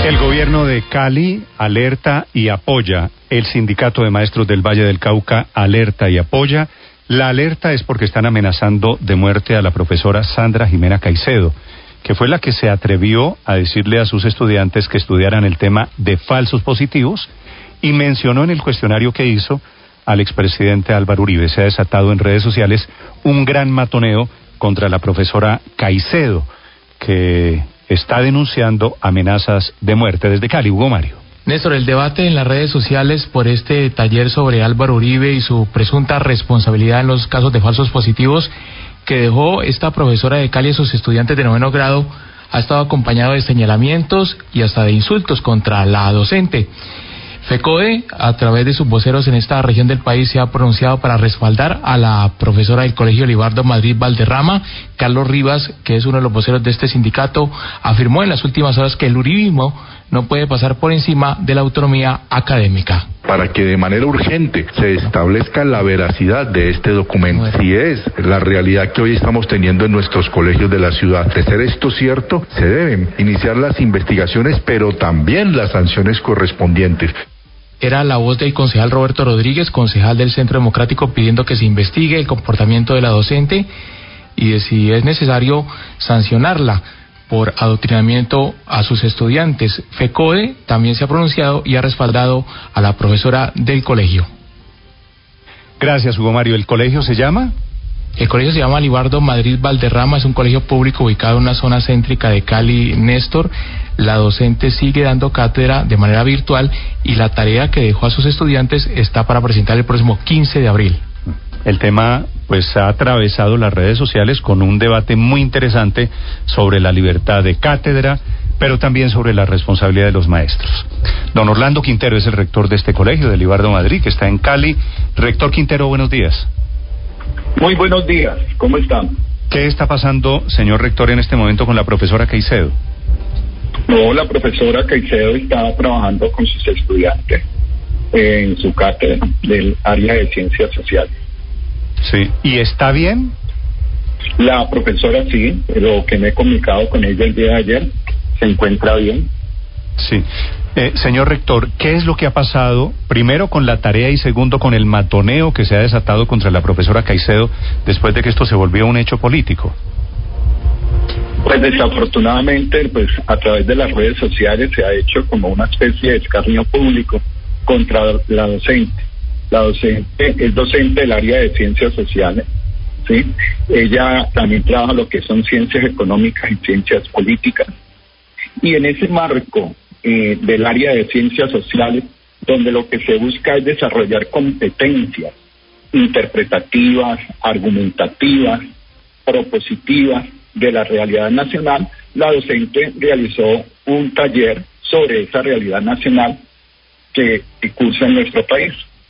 El gobierno de Cali alerta y apoya. El sindicato de maestros del Valle del Cauca alerta y apoya. La alerta es porque están amenazando de muerte a la profesora Sandra Jimena Caicedo, que fue la que se atrevió a decirle a sus estudiantes que estudiaran el tema de falsos positivos y mencionó en el cuestionario que hizo al expresidente Álvaro Uribe. Se ha desatado en redes sociales un gran matoneo contra la profesora Caicedo, que está denunciando amenazas de muerte. Desde Cali, Hugo Mario. Néstor, el debate en las redes sociales por este taller sobre Álvaro Uribe y su presunta responsabilidad en los casos de falsos positivos que dejó esta profesora de Cali a sus estudiantes de 9º grado ha estado acompañado de señalamientos y hasta de insultos contra la docente. FECODE, a través de sus voceros en esta región del país, se ha pronunciado para respaldar a la profesora del Colegio Libardo Madrid Valderrama. Carlos Rivas, que es uno de los voceros de este sindicato, afirmó en las últimas horas que el uribismo no puede pasar por encima de la autonomía académica. Para que de manera urgente se establezca la veracidad de este documento, si es la realidad que hoy estamos teniendo en nuestros colegios de la ciudad. De ser esto cierto, se deben iniciar las investigaciones, pero también las sanciones correspondientes. Era la voz del concejal Roberto Rodríguez, concejal del Centro Democrático, pidiendo que se investigue el comportamiento de la docente y de si es necesario sancionarla por adoctrinamiento a sus estudiantes. FECODE también se ha pronunciado y ha respaldado a la profesora del colegio. Gracias, Hugo Mario. ¿El colegio se llama? El colegio se llama Libardo Madrid Valderrama, es un colegio público ubicado en una zona céntrica de Cali, Néstor. La docente sigue dando cátedra de manera virtual y la tarea que dejó a sus estudiantes está para presentar el próximo 15 de abril. El tema pues ha atravesado las redes sociales con un debate muy interesante sobre la libertad de cátedra, pero también sobre la responsabilidad de los maestros. Don Orlando Quintero es el rector de este colegio, de Libardo Madrid, que está en Cali. Rector Quintero, buenos días. Muy buenos días, ¿cómo están? ¿Qué está pasando, señor rector, en este momento con la profesora Caicedo? No, la profesora Caicedo está trabajando con sus estudiantes en su cátedra del área de ciencias sociales. Sí, ¿y está bien? La profesora sí, pero que me he comunicado con ella el día de ayer, se encuentra bien. Sí. Señor rector, ¿qué es lo que ha pasado, primero con la tarea y segundo con el matoneo que se ha desatado contra la profesora Caicedo después de que esto se volvió un hecho político? Pues desafortunadamente, pues a través de las redes sociales se ha hecho como una especie de escarnio público contra la docente. La docente es docente del área de ciencias sociales, ¿sí? Ella también trabaja lo que son ciencias económicas y ciencias políticas. Y en ese marco del área de ciencias sociales, donde lo que se busca es desarrollar competencias interpretativas, argumentativas, propositivas de la realidad nacional, la docente realizó un taller sobre esa realidad nacional que cursa en nuestro país.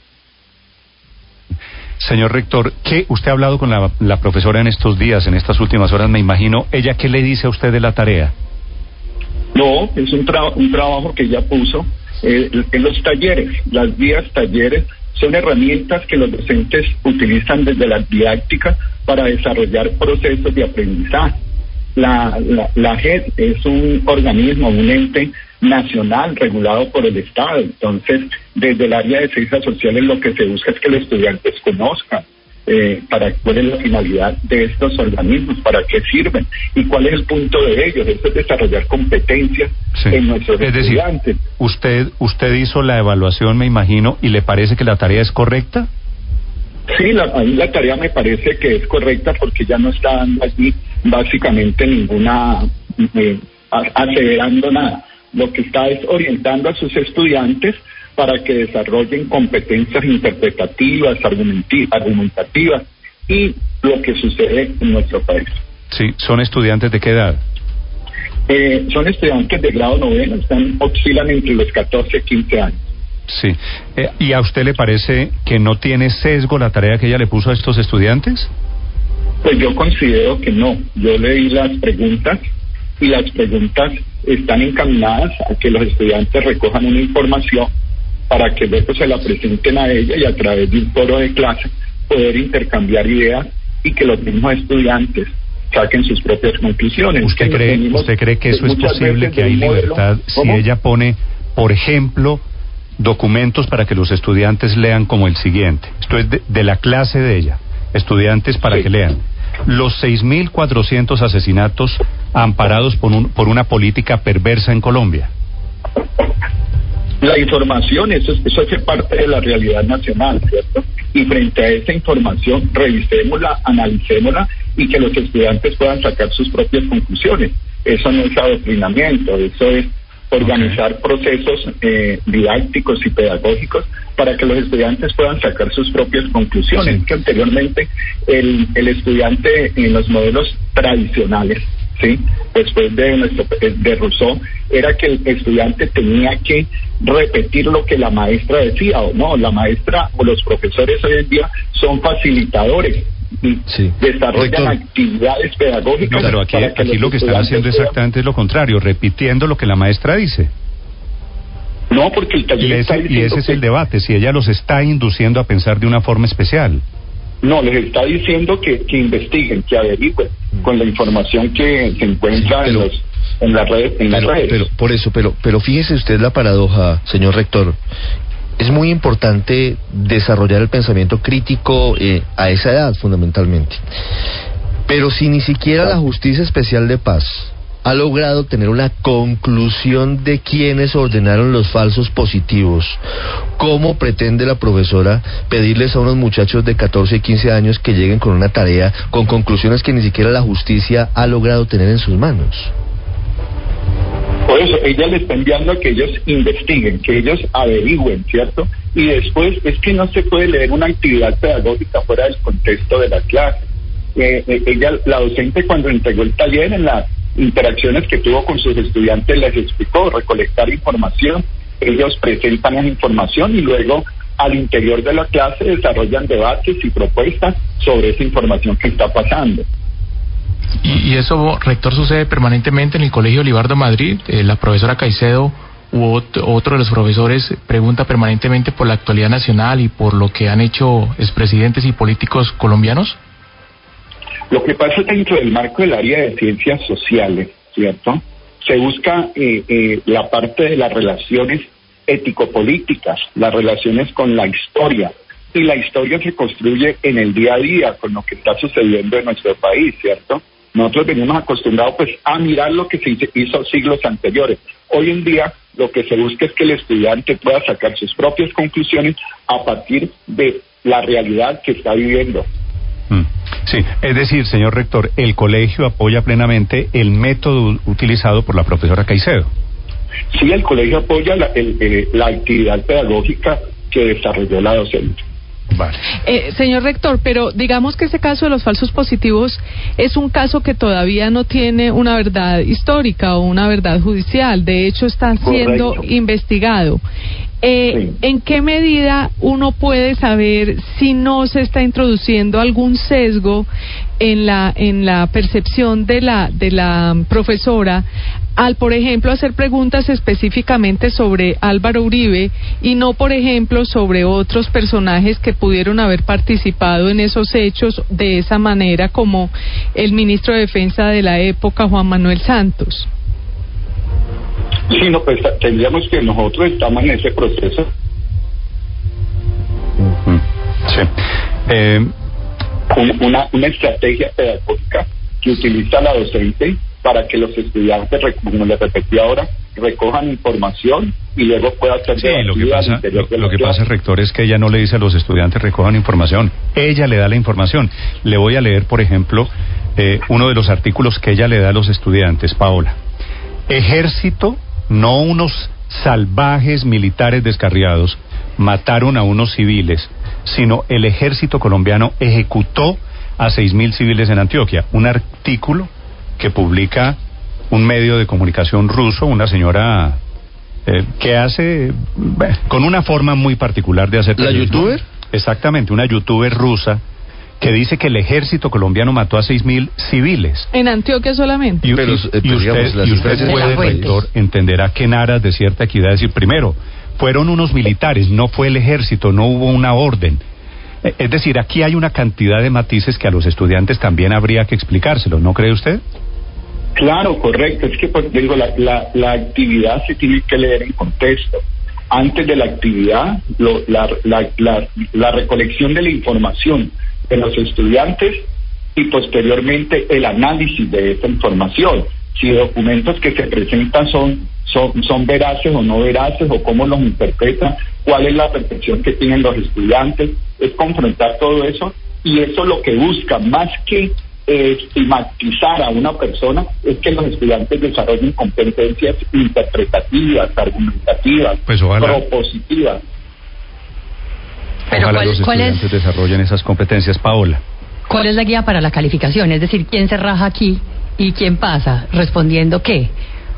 Señor rector, ¿qué usted ha hablado con la profesora en estos días, en estas últimas horas, me imagino? ¿Ella qué le dice a usted de la tarea? No, es un trabajo que ella puso en los talleres. Las guías talleres son herramientas que los docentes utilizan desde la didáctica para desarrollar procesos de aprendizaje. La JED es un organismo, un ente nacional regulado por el Estado. Entonces, desde el área de ciencias sociales lo que se busca es que los estudiantes conozcan cuál es la finalidad de estos organismos, para qué sirven y cuál es el punto de ellos. Eso es desarrollar competencias en nuestros estudiantes. Decir, usted hizo la evaluación, me imagino, y ¿le parece que la tarea es correcta? Sí, a mí la tarea me parece que es correcta porque ya no está dando allí básicamente ninguna aseverando nada. Lo que está es orientando a sus estudiantes para que desarrollen competencias interpretativas, argumentativas y lo que sucede en nuestro país. Sí, ¿son estudiantes de qué edad? Son estudiantes de grado 9, oscilan entre los 14 y 15 años. Sí. ¿Y a usted le parece que no tiene sesgo la tarea que ella le puso a estos estudiantes? Pues yo considero que no. Yo leí las preguntas y las preguntas están encaminadas a que los estudiantes recojan una información para que luego se la presenten a ella y a través de un foro de clase poder intercambiar ideas y que los mismos estudiantes saquen sus propias conclusiones. ¿Usted cree que eso es posible, que hay libertad, si ella pone, por ejemplo, documentos para que los estudiantes lean como el siguiente? Esto es de la clase de ella, estudiantes para que lean. Los 6.400 asesinatos amparados por una política perversa en Colombia. La información, eso hace parte de la realidad nacional, ¿cierto? Y frente a esa información, revisémosla, analicémosla y que los estudiantes puedan sacar sus propias conclusiones. Eso no es adoctrinamiento, eso es organizar procesos didácticos y pedagógicos para que los estudiantes puedan sacar sus propias conclusiones. Que anteriormente el estudiante en los modelos tradicionales, ¿sí?, después de Rousseau, era que el estudiante tenía que repetir lo que la maestra decía, o no, la maestra o los profesores hoy en día son facilitadores y desarrollan actividades pedagógicas. No, pero aquí lo que están haciendo exactamente es lo contrario, repitiendo lo que la maestra dice. No, porque el taller está diciendo, y ese es el debate, si ella los está induciendo a pensar de una forma especial. No, les está diciendo que investiguen, que averigüen con la información que se encuentra en las redes. Pero fíjese usted la paradoja, señor rector. Es muy importante desarrollar el pensamiento crítico a esa edad, fundamentalmente. Pero si ni siquiera la Justicia Especial de Paz ha logrado tener una conclusión de quiénes ordenaron los falsos positivos, ¿cómo pretende la profesora pedirles a unos muchachos de 14 y 15 años que lleguen con una tarea, con conclusiones que ni siquiera la justicia ha logrado tener en sus manos? Por eso, ella le está enviando a que ellos investiguen, que ellos averigüen, ¿cierto? Y después, es que no se puede leer una actividad pedagógica fuera del contexto de la clase. Ella, la docente, cuando entregó el taller, en las interacciones que tuvo con sus estudiantes, les explicó recolectar información. Ellos presentan esa información y luego al interior de la clase desarrollan debates y propuestas sobre esa información que está pasando. Y eso, rector, sucede permanentemente en el Colegio Libardo Madrid. La profesora Caicedo u otro de los profesores pregunta permanentemente por la actualidad nacional y por lo que han hecho expresidentes y políticos colombianos. Lo que pasa dentro del marco del área de ciencias sociales, ¿cierto? Se busca la parte de las relaciones ético-políticas, las relaciones con la historia, y la historia se construye en el día a día con lo que está sucediendo en nuestro país, ¿cierto? Nosotros venimos acostumbrados pues a mirar lo que se hizo siglos anteriores. Hoy en día lo que se busca es que el estudiante pueda sacar sus propias conclusiones a partir de la realidad que está viviendo. Sí, es decir, señor rector, el colegio apoya plenamente el método utilizado por la profesora Caicedo. Sí, el colegio apoya la actividad pedagógica que desarrolló la docente. Vale. Señor rector, pero digamos que ese caso de los falsos positivos es un caso que todavía no tiene una verdad histórica o una verdad judicial. De hecho, está siendo investigado. ¿En qué medida uno puede saber si no se está introduciendo algún sesgo en la percepción de la profesora al, por ejemplo, hacer preguntas específicamente sobre Álvaro Uribe y no, por ejemplo, sobre otros personajes que pudieron haber participado en esos hechos de esa manera, como el ministro de Defensa de la época, Juan Manuel Santos? Sí, no, pues tendríamos que nosotros estamos en ese proceso. Sí. Una estrategia pedagógica que utiliza la docente para que los estudiantes, como les repetí ahora, recojan información y luego puedan hacer lo que pasa, rector, es que ella no le dice a los estudiantes recojan información, ella le da la información. Le voy a leer, por ejemplo, uno de los artículos que ella le da a los estudiantes, Paola. Ejército, no unos salvajes militares descarriados mataron a unos civiles, sino el ejército colombiano ejecutó a 6.000 civiles en Antioquia. Un artículo que publica un medio de comunicación ruso, una señora que hace con una forma muy particular de hacer. ¿La youtuber? Exactamente, una youtuber rusa que dice que el ejército colombiano mató a 6.000 civiles. ¿En Antioquia solamente? Y usted puede, rector, entenderá que en aras de cierta equidad decir, primero, fueron unos militares, no fue el ejército, no hubo una orden. Es decir, aquí hay una cantidad de matices que a los estudiantes también habría que explicárselos, ¿no cree usted? Claro, correcto. Es que, pues, digo, la actividad se tiene que leer en contexto. Antes de la actividad, la recolección de la información de los estudiantes y posteriormente el análisis de esta información. Si documentos que se presentan son veraces o no veraces, o cómo los interpretan, cuál es la percepción que tienen los estudiantes, es confrontar todo eso, y eso lo que busca, más que estigmatizar a una persona, es que los estudiantes desarrollen competencias interpretativas, argumentativas, pues propositivas. Pero ojalá los estudiantes desarrollen esas competencias, Paola. ¿Cuál es la guía para la calificación? Es decir, ¿quién se raja aquí y quién pasa? ¿Respondiendo qué?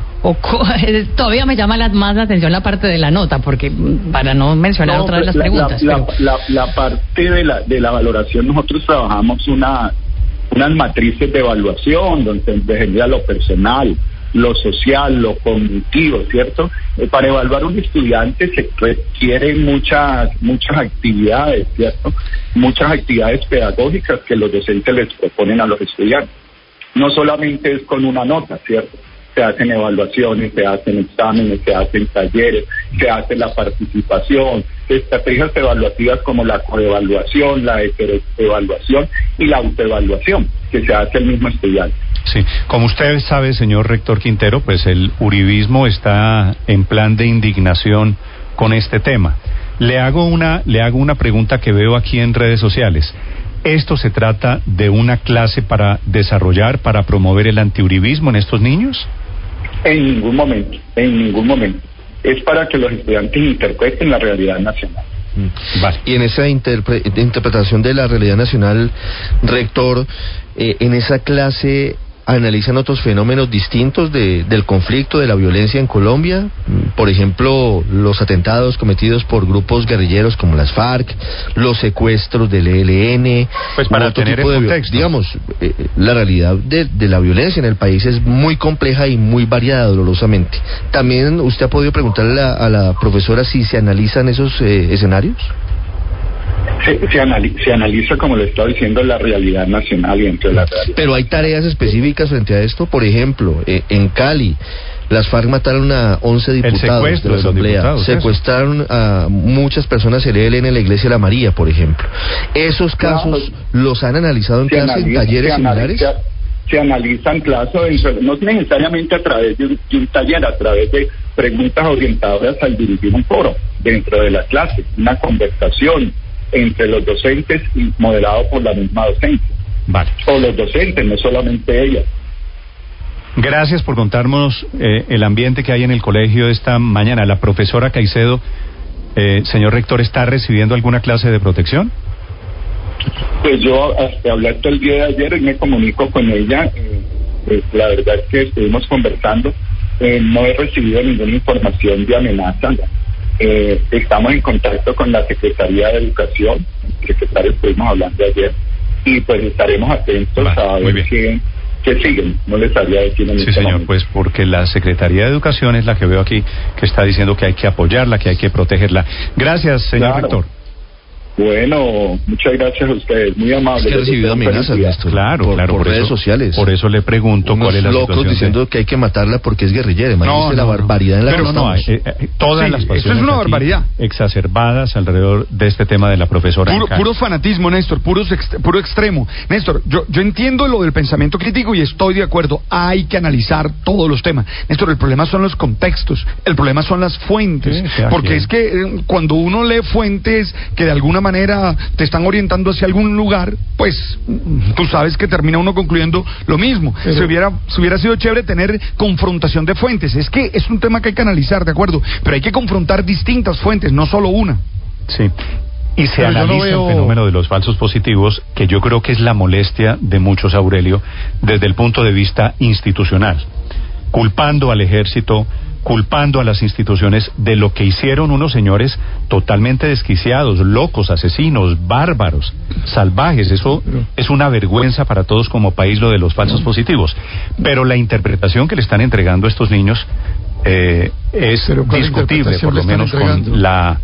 Todavía me llama más la atención la parte de la nota, porque para no mencionar otra de las preguntas. La parte de la valoración, nosotros trabajamos unas matrices de evaluación donde se genera lo personal, lo social, lo cognitivo, ¿cierto? Para evaluar un estudiante se requieren muchas actividades, ¿cierto? Muchas actividades pedagógicas que los docentes les proponen a los estudiantes. No solamente es con una nota, ¿cierto? Se hacen evaluaciones, se hacen exámenes, se hacen talleres, se hace la participación, estrategias evaluativas como la coevaluación, la heteroevaluación y la autoevaluación, que se hace el mismo estudiante. Sí, como usted sabe, señor rector Quintero, pues el uribismo está en plan de indignación con este tema. Le hago una pregunta que veo aquí en redes sociales. ¿Esto se trata de una clase para desarrollar, para promover el antiuribismo en estos niños? En ningún momento. Es para que los estudiantes interpreten la realidad nacional. Vale. Y en esa interpretación de la realidad nacional, rector, en esa clase analizan otros fenómenos distintos del conflicto, de la violencia en Colombia, por ejemplo, los atentados cometidos por grupos guerrilleros como las FARC, los secuestros del ELN, pues para tener el contexto. Digamos, la realidad de la violencia en el país es muy compleja y muy variada, dolorosamente. ¿También usted ha podido preguntarle a la profesora si se analizan esos escenarios? Se analiza, como le estaba diciendo, la realidad nacional y entre la realidad. Pero hay tareas específicas frente a esto. Por ejemplo, en Cali, las FARC mataron a 11 diputados de la Asamblea. Secuestraron a muchas personas el ELN en la Iglesia de la María, por ejemplo. ¿Esos casos los han analizado en clase, en talleres similares? Se analizan clases, no necesariamente a través de un taller, a través de preguntas orientadoras al dirigir un foro dentro de la clase, una conversación entre los docentes y moderado por la misma docencia. Vale. O los docentes, no solamente ella. Gracias por contarnos el ambiente que hay en el colegio esta mañana. La profesora Caicedo, señor rector, ¿está recibiendo alguna clase de protección? Pues yo hasta hablar todo el día de ayer y me comunico con ella. La verdad es que estuvimos conversando. No he recibido ninguna información de amenaza. Estamos en contacto con la Secretaría de Educación, el secretario estuvimos hablando ayer, y pues estaremos atentos a ver qué siguen. No les sabría decir en Sí, señor, momento. Pues porque la Secretaría de Educación es la que veo aquí, que está diciendo que hay que apoyarla, que hay que protegerla. Gracias, señor rector. Bueno, muchas gracias a ustedes, muy amables. Es que he recibido amenazas, Néstor, por redes eso, sociales. Por eso le pregunto cuál es la situación. Locos diciendo que hay que matarla porque es guerrillera. Imagínese la barbaridad en la que estamos. Todas las pasiones, eso es una barbaridad, exacerbadas alrededor de este tema de la profesora. Puro fanatismo, Néstor, puro extremo. Néstor, yo entiendo lo del pensamiento crítico y estoy de acuerdo. Hay que analizar todos los temas. Néstor, el problema son los contextos, el problema son las fuentes. Porque es que cuando uno lee fuentes que de alguna manera te están orientando hacia algún lugar, pues tú sabes que termina uno concluyendo lo mismo. Se hubiera sido chévere tener confrontación de fuentes. Es que es un tema que hay que analizar, de acuerdo, pero hay que confrontar distintas fuentes, no solo una. Sí. Y se analiza el fenómeno de los falsos positivos, que yo creo que es la molestia de muchos, Aurelio, desde el punto de vista institucional, culpando al ejército, culpando a las instituciones de lo que hicieron unos señores totalmente desquiciados, locos, asesinos, bárbaros, salvajes. Eso es una vergüenza para todos como país, lo de los falsos positivos. Pero la interpretación que le están entregando a estos niños es discutible, por lo menos con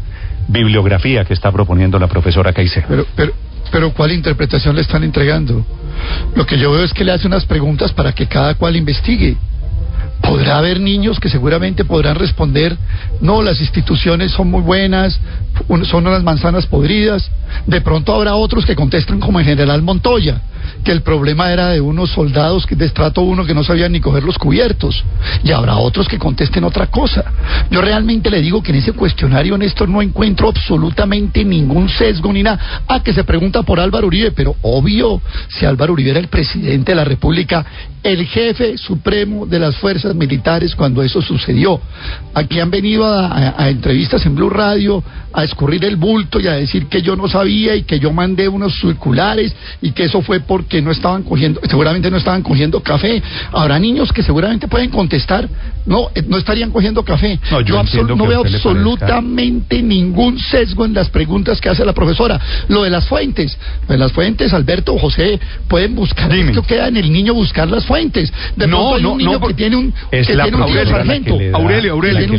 bibliografía que está proponiendo la profesora Caicedo. Pero ¿cuál interpretación le están entregando? Lo que yo veo es que le hace unas preguntas para que cada cual investigue. Podrá haber niños que seguramente podrán responder, no, las instituciones son muy buenas, son unas manzanas podridas. De pronto habrá otros que contestan como el general Montoya, que el problema era de unos soldados de estrato 1 que no sabían ni coger los cubiertos. Y habrá otros que contesten otra cosa. Yo realmente le digo que en ese cuestionario, Néstor, no encuentro absolutamente ningún sesgo ni nada. Que se pregunta por Álvaro Uribe, pero obvio, si Álvaro Uribe era el presidente de la República, el jefe supremo de las fuerzas militares cuando eso sucedió. Aquí han venido a entrevistas en Blue Radio a escurrir el bulto y a decir que yo no sabía y que yo mandé unos circulares y que eso fue porque seguramente no estaban cogiendo café. Habrá niños que seguramente pueden contestar, no estarían cogiendo café. Yo no veo absolutamente ningún sesgo en las preguntas que hace la profesora. Lo de las fuentes, Alberto, José, pueden buscar. Esto queda en el niño buscar las fuentes. De pronto hay un niño que tiene un tío sargento. Aurelio,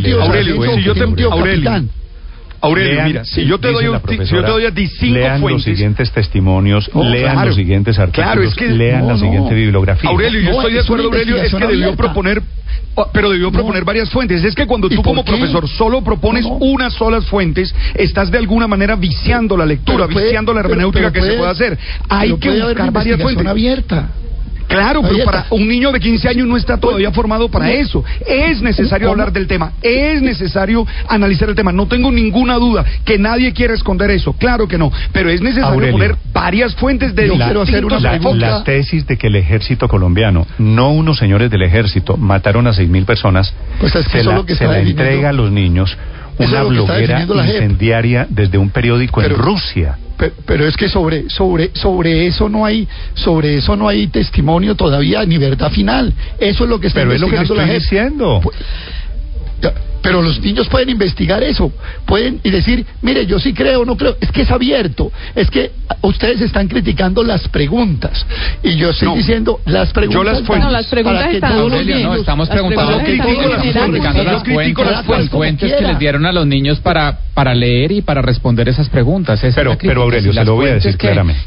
mira, si yo te doy a ti 5 lean fuentes, los siguientes testimonios, lean los siguientes artículos, lean la siguiente bibliografía. Aurelio, yo estoy de acuerdo, Aurelio, es que debió proponer varias fuentes. Es que cuando tú como profesor solo propones unas solas fuentes, estás de alguna manera viciando la lectura, viciando la hermenéutica que se puede hacer. Hay que buscar varias fuentes. Abierta. Claro, pero para un niño de 15 años no está todavía formado para eso. Es necesario hablar del tema, es necesario analizar el tema. No tengo ninguna duda que nadie quiera esconder eso, claro que no. Pero es necesario poner varias fuentes de la tesis de que el ejército colombiano, no unos señores del ejército, mataron a 6.000 personas, pues es que se la entrega a los niños una bloguera incendiaria desde un periódico en Rusia. Pero es que sobre eso no hay testimonio todavía ni verdad final. Eso es lo que está investigando la JEP. Diciendo. Pero los niños pueden investigar eso, pueden y decir, mire, yo sí creo, no creo. Es que es abierto. Es que ustedes están criticando las preguntas y yo estoy diciendo las preguntas. Las preguntas están bien. No, estamos preguntando las fuentes que les dieron a los niños para leer y para responder esas preguntas. Pero Aurelio, se lo voy a decir claramente.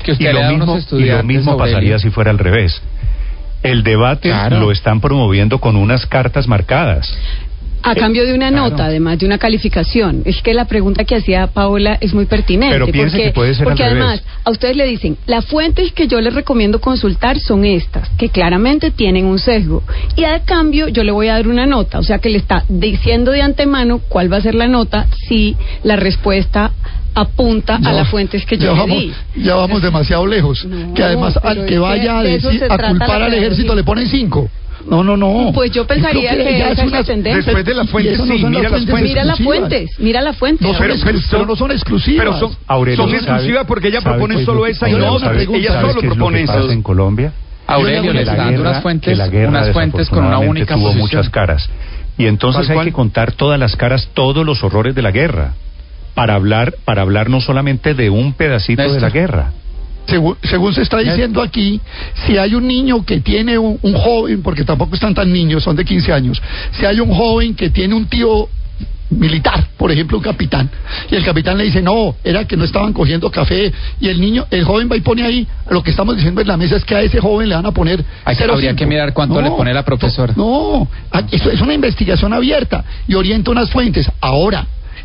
Y lo mismo pasaría si fuera al revés. El debate lo están promoviendo con unas cartas marcadas. A cambio de una nota, además de una calificación. Es que la pregunta que hacía Paola es muy pertinente. Pero piense que puede ser porque además, a ustedes le dicen, las fuentes que yo les recomiendo consultar son estas, que claramente tienen un sesgo. Y a cambio, yo le voy a dar una nota. O sea, que le está diciendo de antemano cuál va a ser la nota si la respuesta apunta a las fuentes que yo le di. Ya vamos demasiado lejos. Que además, al que vaya a culpar al ejército le ponen 5. No. Pues yo pensaría que esa es la tendencia. Después de las fuentes, mira las fuentes. No, pero no son exclusivas. Pero son exclusivas porque ella propone solo esa y no otra. Ella solo propone eso. En Colombia, Aurelio le está dando unas fuentes con una única tuvo posición. Muchas caras. Y entonces hay que contar todas las caras, todos los horrores de la guerra, para hablar no solamente de un pedacito de la guerra. Según se está diciendo aquí, si hay un niño que tiene un joven, porque tampoco están tan niños, son de 15 años, si hay un joven que tiene un tío militar, por ejemplo un capitán, y el capitán le dice, no, era que no estaban cogiendo café, y el joven va y pone ahí, lo que estamos diciendo en la mesa es que a ese joven le van a poner 0,5. Habría que mirar cuánto le pone la profesora. Eso es una investigación abierta, y orienta unas fuentes. Ahora,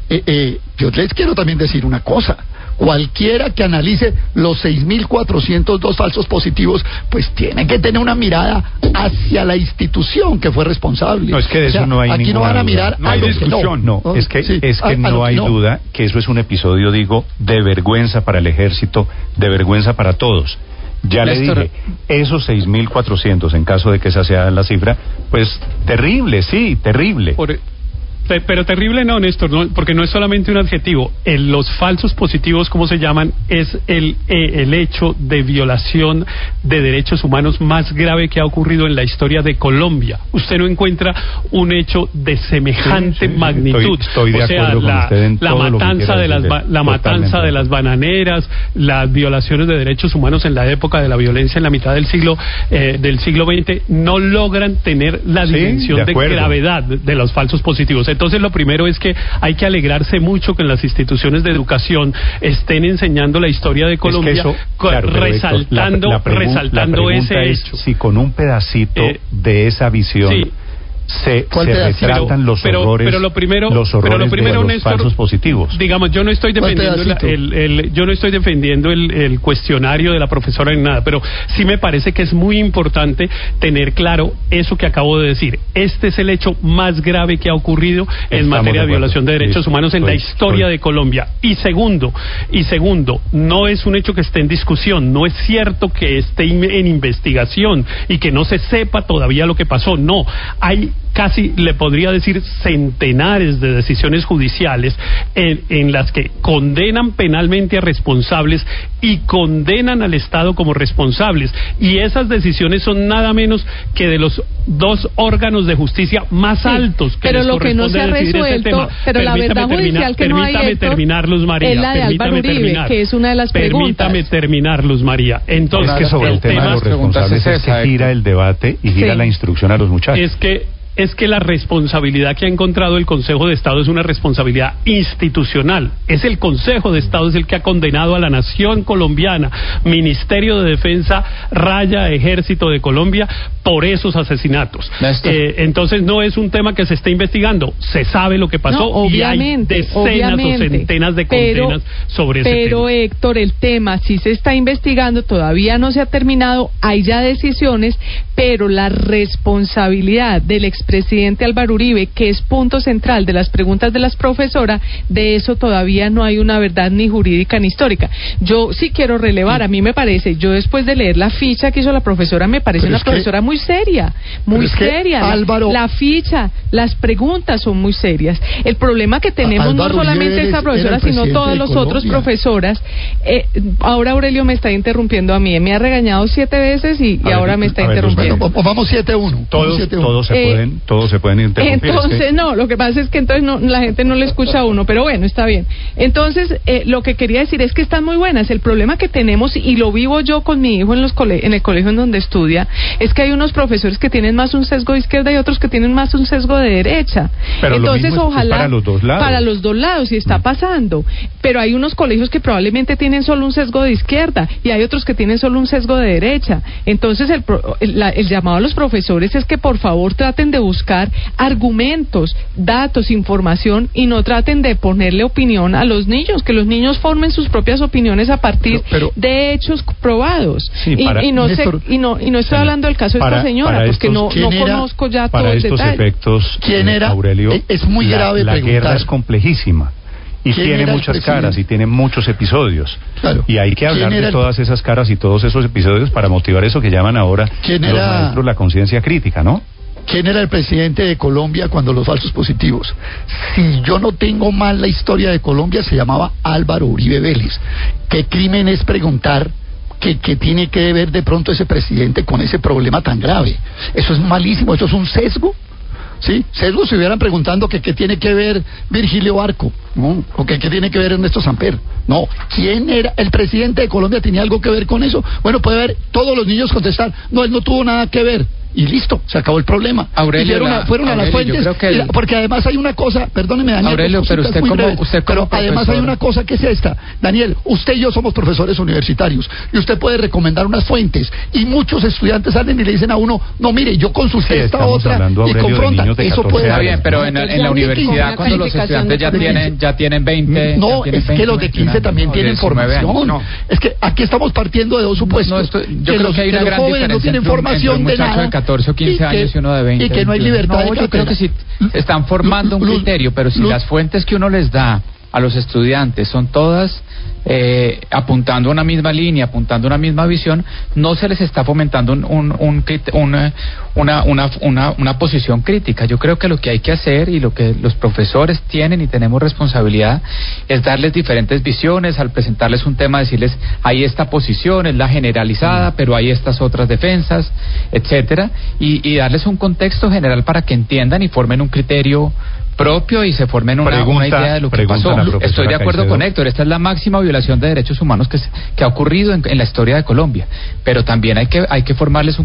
yo les quiero también decir una cosa. Cualquiera que analice los 6.402 falsos positivos, pues tiene que tener una mirada hacia la institución que fue responsable. No, es que de eso no hay ninguna duda. Aquí no van a mirar a lo que no. Es que no hay duda que eso es un episodio, digo, de vergüenza para el ejército, de vergüenza para todos. Ya le dije, esos 6.400, en caso de que esa sea la cifra, pues terrible, terrible. Pero terrible no, Néstor, no, porque no es solamente un adjetivo. Los falsos positivos, como se llaman, es el hecho de violación de derechos humanos más grave que ha ocurrido en la historia de Colombia. Usted no encuentra un hecho de semejante magnitud. Estoy de acuerdo con usted en todo lo que quiera decir. La matanza de las bananeras, las violaciones de derechos humanos en la época de la violencia en la mitad del siglo XX no logran tener la dimensión de gravedad de los falsos positivos. Entonces, lo primero es que hay que alegrarse mucho que en las instituciones de educación estén enseñando la historia de Colombia, eso, claro, resaltando, la pregunta ese es hecho. Si con un pedacito de esa visión sí. se retratan los horrores, pero lo primero, de los Néstor, falsos positivos. Digamos, yo no estoy defendiendo el cuestionario de la profesora ni nada, pero sí me parece que es muy importante tener claro eso que acabo de decir. Este es el hecho más grave que ha ocurrido en materia de violación de derechos humanos en la historia de Colombia. Y segundo, no es un hecho que esté en discusión, no es cierto que esté en investigación y que no se sepa todavía lo que pasó. No, hay casi, le podría decir, centenares de decisiones judiciales en las que condenan penalmente a responsables y condenan al Estado como responsables, y esas decisiones son nada menos que de los dos órganos de justicia más altos que pero les lo que no se ha resuelto, este tema. Pero la verdad judicial que no hay, permítame terminar, Luz María, es la de Álvaro Uribe, que es una de las preguntas. Permítame terminar, Luz María. Entonces, es que sobre el tema de los responsables es que gira el debate y gira la instrucción a los muchachos. Es que la responsabilidad que ha encontrado el Consejo de Estado es una responsabilidad institucional. Es el Consejo de Estado es el que ha condenado a la nación colombiana, Ministerio de Defensa, Raya, Ejército de Colombia, por esos asesinatos. Entonces no es un tema que se esté investigando, se sabe lo que pasó, y hay decenas o centenas de condenas sobre ese tema. Pero Héctor, el tema sí se está investigando, todavía no se ha terminado, hay ya decisiones, pero la responsabilidad del expresidente Álvaro Uribe, que es punto central de las preguntas de las profesoras, de eso todavía no hay una verdad ni jurídica ni histórica. Yo sí quiero relevar, a mí me parece, yo después de leer la ficha que hizo la profesora, me parece una profesora muy seria, muy seria. Álvaro, la ficha, las preguntas son muy serias. El problema que tenemos Álvaro no solamente Uribe esa profesora, sino todos los otros profesoras. Ahora Aurelio me está interrumpiendo a mí, me ha regañado 7 veces y ahora me está interrumpiendo. Bueno, vamos 7-1. Todos se pueden interrumpir. Entonces, no, lo que pasa es que entonces la gente no le escucha a uno, pero bueno, está bien. Entonces, lo que quería decir es que están muy buenas. El problema que tenemos, y lo vivo yo con mi hijo en el colegio en donde estudia, es que hay unos profesores que tienen más un sesgo de izquierda y otros que tienen más un sesgo de derecha. Pero entonces, ojalá para los dos lados. Para los dos lados, y está pasando. Pero hay unos colegios que probablemente tienen solo un sesgo de izquierda y hay otros que tienen solo un sesgo de derecha. Entonces, el llamado a los profesores es que por favor traten de buscar argumentos, datos, información, y no traten de ponerle opinión a los niños, que los niños formen sus propias opiniones a partir de hechos probados. Sí, y no estoy hablando del caso de esta señora, porque no conozco ya todo el detalle. Para estos efectos, ¿quién era? Aurelio, es muy grave la guerra es complejísima. Y tiene muchas caras y tiene muchos episodios. Claro. Y hay que hablar de todas esas caras y todos esos episodios para motivar eso que llaman ahora los maestros la conciencia crítica, ¿no? ¿Quién era el presidente de Colombia cuando los falsos positivos? Si yo no tengo mal la historia de Colombia, se llamaba Álvaro Uribe Vélez. ¿Qué crimen es preguntar que tiene que ver de pronto ese presidente con ese problema tan grave? Eso es malísimo, eso es un sesgo. ¿Sí? Sesgo si hubieran preguntando que qué tiene que ver Virgilio Barco, ¿no? O que qué tiene que ver Ernesto Samper. No, ¿quién era? ¿El presidente de Colombia tenía algo que ver con eso? Bueno, puede haber todos los niños contestar, no, él no tuvo nada que ver. Y listo, se acabó el problema. Aurelio, fueron a las fuentes, porque además hay una cosa, perdóneme Daniel, Aurelio, pero usted como además hay una cosa que es esta, Daniel, usted y yo somos profesores universitarios, y usted puede recomendar unas fuentes, y muchos estudiantes salen y le dicen a uno, no mire, yo consulté esta otra, y confrontan, eso puede ser. Está bien, pero en la universidad cuando los estudiantes ya tienen 20... No, es que los de 15 también tienen formación. No. Es que aquí estamos partiendo de dos supuestos. Yo creo que hay una gran diferencia no tienen formación de nada. 14 o 15 años y uno de 20. Y que no hay libertad de yo creo que sí están formando un criterio, pero si las fuentes que uno les da a los estudiantes son todas apuntando a una misma línea, apuntando a una misma visión, no se les está fomentando una posición crítica. Yo creo que lo que hay que hacer y lo que los profesores tienen y tenemos responsabilidad es darles diferentes visiones, al presentarles un tema, decirles, hay esta posición, es la generalizada, pero hay estas otras defensas, etcétera, y darles un contexto general para que entiendan y formen un criterio propio y se formen una idea de lo que pasó. Estoy de acuerdo con Héctor, esta es la máxima violación de derechos humanos que ha ocurrido en la historia de Colombia, pero también hay que formarles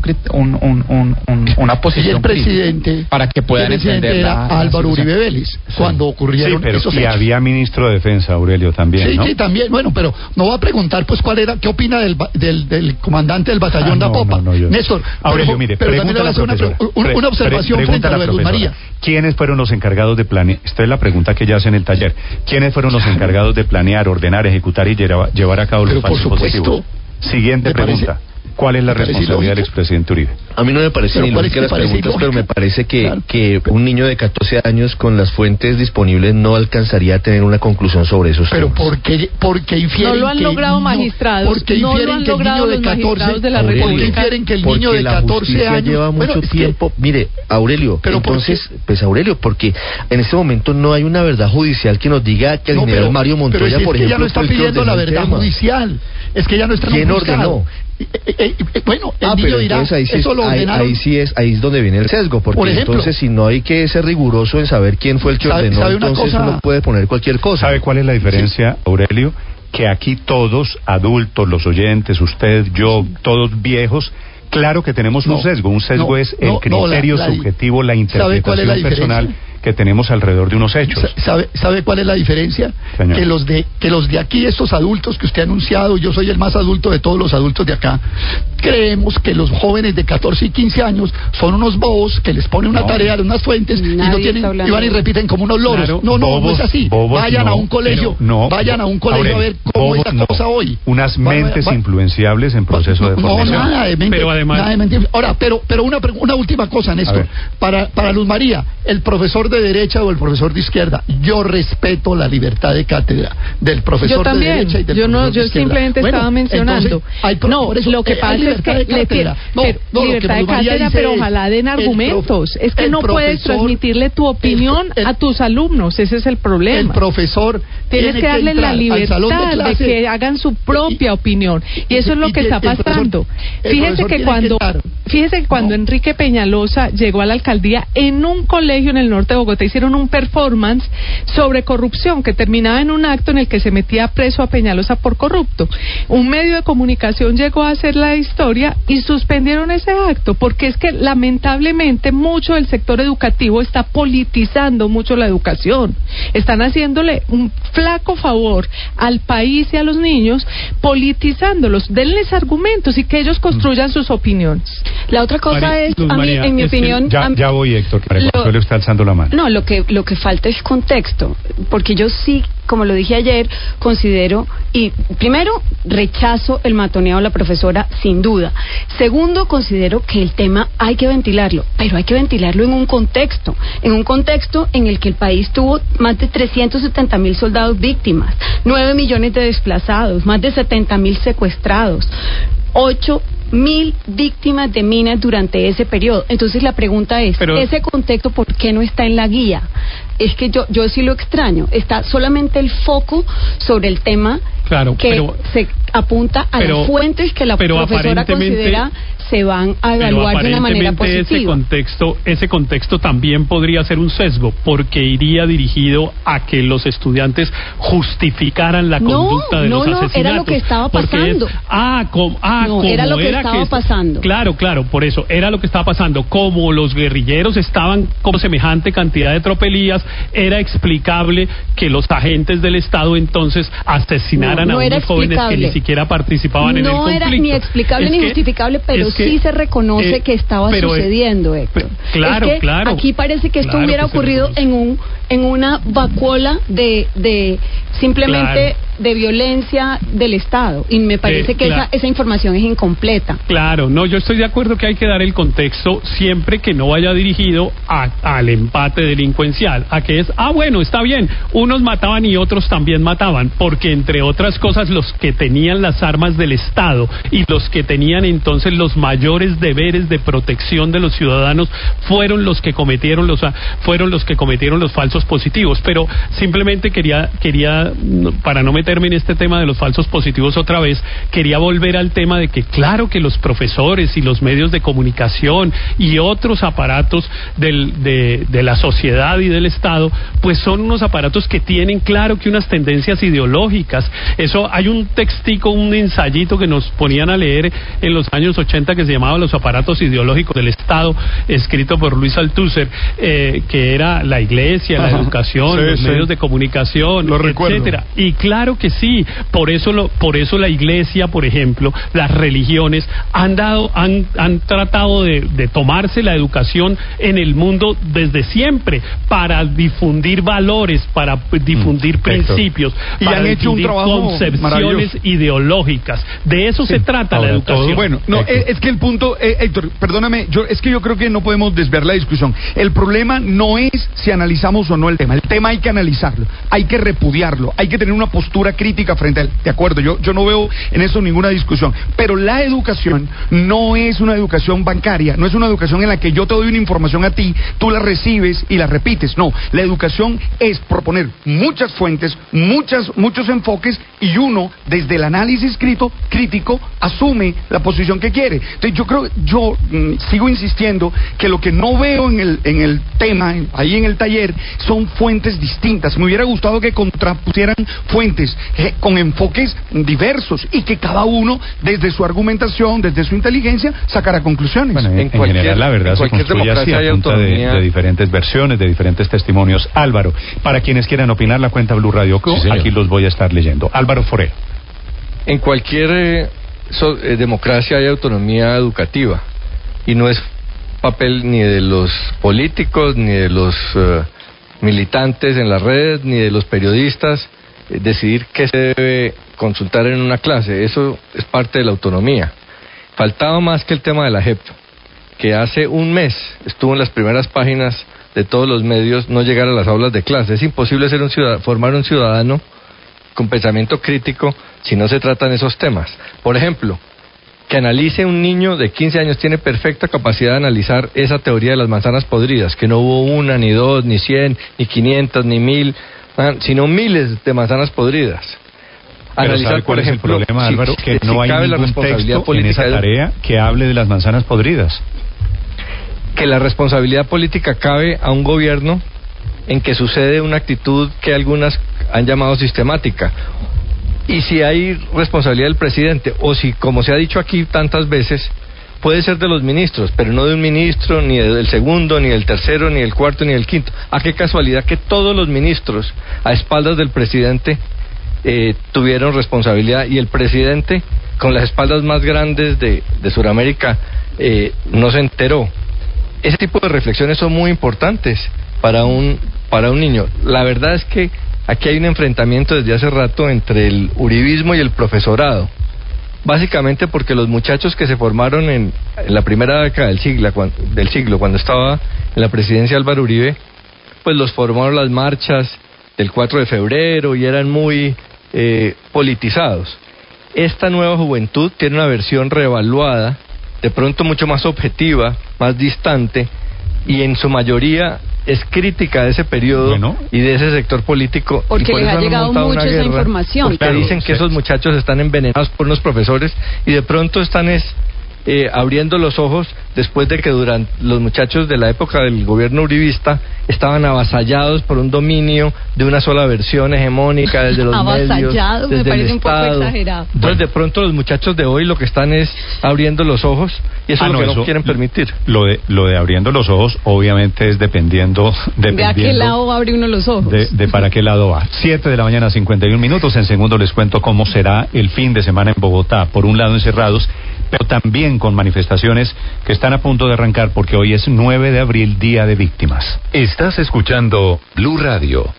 una posición y el presidente para que puedan entender era Álvaro Uribe Vélez cuando ocurrieron esos hechos. Y había ministro de Defensa, Aurelio, también, ¿no? Sí, también, bueno, pero no va a preguntar pues qué opina del comandante del batallón da Popa. Néstor, Aurelio, mire, pero también le voy a hacer una observación frente a lo de Luz María. ¿Quiénes fueron los encargados de planear? Esta es la pregunta que ella hace en el taller. ¿Quiénes fueron los encargados de planear, ordenar, ejecutar y llevar a cabo los falsos positivos? Siguiente pregunta. ¿Cuál es la responsabilidad del expresidente Uribe? A mí no me parece ni lógica las preguntas, pero me parece que un niño de 14 años con las fuentes disponibles no alcanzaría a tener una conclusión sobre esos temas. Pero porque infieren no lo han logrado magistrados, porque infieren que el niño de 14 de la porque infieren que el niño de 14 años lleva mucho tiempo. Mire, Aurelio, entonces, pues Aurelio, porque en este momento no hay una verdad judicial que nos diga que el general Mario Montoya, por ejemplo, ella no está pidiendo la verdad judicial, es que ella no está. ¿Quién ordenó? Bueno, el niño dirá, eso lo ordenaron. Ahí es donde viene el sesgo, porque por ejemplo, entonces si no hay que ser riguroso en saber quién fue el que ordenó, entonces uno puede poner cualquier cosa. ¿Sabe cuál es la diferencia, Aurelio? Que aquí todos, adultos, los oyentes, usted, yo, todos viejos, claro que tenemos un sesgo. Un sesgo es el criterio subjetivo, la interpretación personal que tenemos alrededor de unos hechos. ¿Sabe cuál es la diferencia? Señor. Que los de aquí, estos adultos que usted ha anunciado, yo soy el más adulto de todos los adultos de acá, creemos que los jóvenes de 14 y 15 años son unos bobos que les ponen una tarea de unas fuentes y no tienen, y van y repiten como unos loros. Claro, no es así. Vayan a un colegio, Aurelio, a ver cómo es la cosa hoy. Unas mentes influenciables en proceso de formación. No, nada de mente. Pero además, nada de mente. Ahora, pero una última cosa, Néstor. Para Luz María, el profesor de derecha o el profesor de izquierda, yo respeto la libertad de cátedra del profesor de derecha y del profesor de izquierda. Yo simplemente estaba mencionando. Lo que pasa es que libertad de cátedra, pero ojalá den argumentos. Es que no puedes transmitirle tu opinión a tus alumnos, ese es el problema. El profesor tienes que darle la libertad de que hagan su propia opinión, y eso es lo que está pasando. Fíjese que cuando Enrique Peñalosa llegó a la alcaldía, en un colegio en el norte de Bogotá hicieron un performance sobre corrupción que terminaba en un acto en el que se metía preso a Peñalosa por corrupto. Un medio de comunicación llegó a hacer la historia y suspendieron ese acto, porque es que lamentablemente mucho del sector educativo está politizando mucho la educación. Están haciéndole un flaco favor al país y a los niños politizándolos. Denles argumentos y que ellos construyan sus opiniones. La otra cosa es, a mí, en mi opinión... Ya voy, Héctor, que le está alzando la mano. No, lo que falta es contexto, porque yo sí, como lo dije ayer, considero, y primero, rechazo el matoneo a la profesora, sin duda. Segundo, considero que el tema hay que ventilarlo, pero hay que ventilarlo en un contexto en el que el país tuvo más de 370.000 soldados víctimas, 9 millones de desplazados, más de 70.000 secuestrados, 8.000 víctimas de minas durante ese periodo. Entonces la pregunta es, ese contexto, ¿por qué no está en la guía? Es que yo sí lo extraño. Está solamente el foco sobre el tema se apunta a las fuentes que la profesora considera se van a evaluar de una manera positiva. Ese contexto también podría ser un sesgo, porque iría dirigido a que los estudiantes justificaran la conducta de los asesinatos. No, era lo que estaba pasando. Era lo que estaba pasando. Claro, por eso, era lo que estaba pasando. Como los guerrilleros estaban con semejante cantidad de tropelías, era explicable que los agentes del Estado entonces asesinaran a unos jóvenes que ni siquiera participaban en el conflicto. No era ni explicable ni justificable, pero sí se reconoce que estaba sucediendo, Héctor. Claro. Aquí parece que esto hubiera ocurrido en una vacuola de simplemente de violencia del Estado, y me parece que esa información es incompleta. Claro, no, yo estoy de acuerdo que hay que dar el contexto siempre que no vaya dirigido al empate delincuencial, a que es, bueno, está bien, unos mataban y otros también mataban, porque entre otras cosas los que tenían las armas del Estado y los que tenían entonces los mayores deberes de protección de los ciudadanos fueron los que cometieron los falsos positivos. Pero simplemente quería para no meter meterme en este tema de los falsos positivos otra vez, quería volver al tema de que claro que los profesores y los medios de comunicación y otros aparatos de la sociedad y del Estado, pues son unos aparatos que tienen claro que unas tendencias ideológicas. Eso, hay un textico, un ensayito que nos ponían a leer en los años 80 que se llamaba Los aparatos ideológicos del Estado, escrito por Luis Althusser, que era la iglesia, la educación, los medios de comunicación, etcétera. Y claro que sí, por eso la iglesia, por ejemplo, las religiones han tratado de tomarse la educación en el mundo desde siempre para difundir valores, para difundir principios, y para han hecho un trabajo concepciones ideológicas. De eso se trata la educación. Bueno, no, es que el punto, Héctor, perdóname, yo creo que no podemos desviar la discusión. El problema no es si analizamos o no el tema hay que analizarlo, hay que repudiarlo, hay que tener una postura crítica frente a él. De acuerdo, yo no veo en eso ninguna discusión, pero la educación no es una educación bancaria, no es una educación en la que yo te doy una información a ti, tú la recibes y la repites. No, la educación es proponer muchas fuentes, muchos enfoques, y uno, desde el análisis crítico, asume la posición que quiere. Entonces yo sigo insistiendo que lo que no veo en el tema, ahí en el taller, son fuentes distintas. Me hubiera gustado que contrapusieran fuentes con enfoques diversos y que cada uno, desde su argumentación, desde su inteligencia, sacara conclusiones. Bueno, en general, la verdad se construye así a punta de diferentes versiones, de diferentes testimonios. Álvaro, para quienes quieran opinar, la cuenta Blue Radio Co, aquí los voy a estar leyendo. Álvaro Forero. En cualquier democracia hay autonomía educativa, y no es papel ni de los políticos, ni de los militantes en las redes, ni de los periodistas decidir qué se debe consultar en una clase. Eso es parte de la autonomía. Faltaba más que el tema de la JEP, que hace un mes estuvo en las primeras páginas de todos los medios, no llegar a las aulas de clase. Es imposible formar un ciudadano con pensamiento crítico si no se tratan esos temas. Por ejemplo, que analice un niño de 15 años, tiene perfecta capacidad de analizar esa teoría de las manzanas podridas, que no hubo una, ni dos, ni 100, ni 500, ni 1000, sino miles de manzanas podridas. Pero analizar, ¿sabe cuál es el problema, Álvaro? Que no hay ningún texto en esa tarea que hable de las manzanas podridas. Que la responsabilidad política cabe a un gobierno en que sucede una actitud que algunas han llamado sistemática. Y si hay responsabilidad del presidente, o si, como se ha dicho aquí tantas veces, puede ser de los ministros, pero no de un ministro, ni del segundo, ni del tercero, ni del cuarto, ni del quinto. ¿A qué casualidad que todos los ministros, a espaldas del presidente, tuvieron responsabilidad, y el presidente, con las espaldas más grandes de Sudamérica, no se enteró? Ese tipo de reflexiones son muy importantes para un niño. La verdad es que aquí hay un enfrentamiento desde hace rato entre el uribismo y el profesorado, básicamente porque los muchachos que se formaron en la primera década del siglo, cuando estaba en la presidencia Álvaro Uribe, pues los formaron las marchas del 4 de febrero y eran muy politizados. Esta nueva juventud tiene una versión reevaluada, de pronto mucho más objetiva, más distante, y en su mayoría es crítica de ese periodo y de ese sector político. Porque les ha llegado mucho esa información. Porque dicen que esos muchachos están envenenados por unos profesores, y de pronto están abriendo los ojos después de que durante los muchachos de la época del gobierno uribista estaban avasallados por un dominio de una sola versión hegemónica desde los medios, desde me parece el un poco Estado. Exagerado. Entonces de pronto los muchachos de hoy lo que están es abriendo los ojos, y eso es lo que no quieren permitir. Lo de abriendo los ojos obviamente es dependiendo de a qué lado abre uno los ojos, de para qué lado va. 7:51 a.m. En segundo les cuento cómo será el fin de semana en Bogotá. Por un lado encerrados, pero también con manifestaciones que están a punto de arrancar, porque hoy es 9 de abril, Día de Víctimas. Estás escuchando Blue Radio.